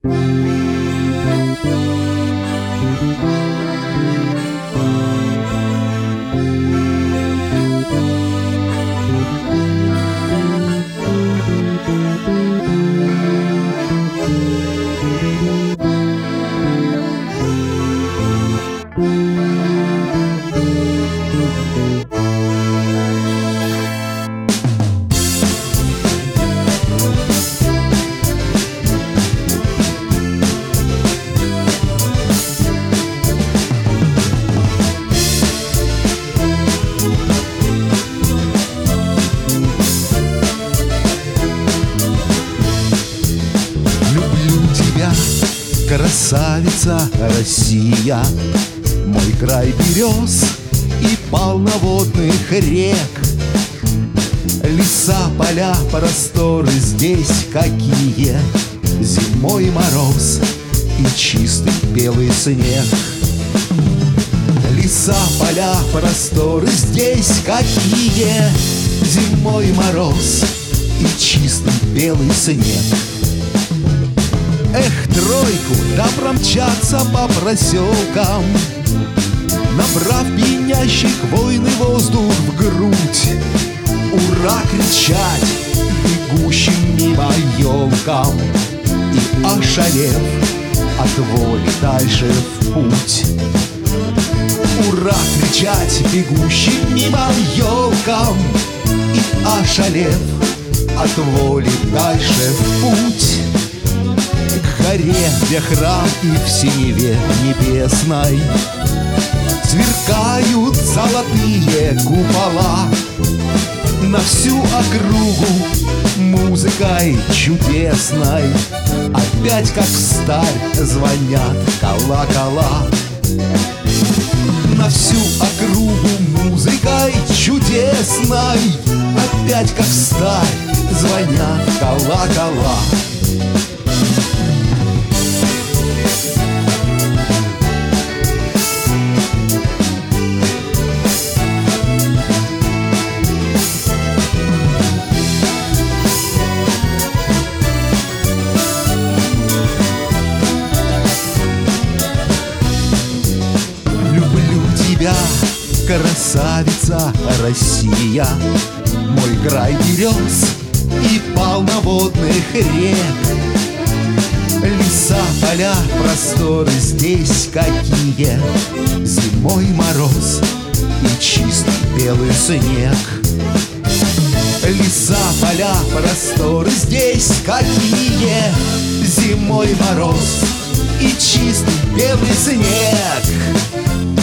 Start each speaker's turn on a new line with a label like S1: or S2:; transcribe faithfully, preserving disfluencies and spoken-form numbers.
S1: Красавица Россия, мой край берез и полноводных рек. Леса, поля, просторы здесь какие, зимой мороз и чистый белый снег. Леса, поля, просторы здесь какие, зимой мороз и чистый белый снег. Эх, тройку, да промчаться по проселкам, набрав пьянящий хвойный воздух в грудь, ура кричать бегущим мимо елкам и, ошалев от воли, дальше в путь. Ура кричать бегущим мимо елкам и, ошалев от воли, дальше в путь. К горе, где храм и в синеве небесной сверкают золотые купола. На всю округу музыкой чудесной опять, как встарь, звонят колокола. На всю округу музыкой чудесной опять, как встарь, звонят колокола. Красавица Россия, мой край берез и полноводных рек. Леса, поля, просторы здесь какие, зимой мороз и чистый белый снег. Леса, поля, просторы здесь какие, зимой мороз и чистый белый снег.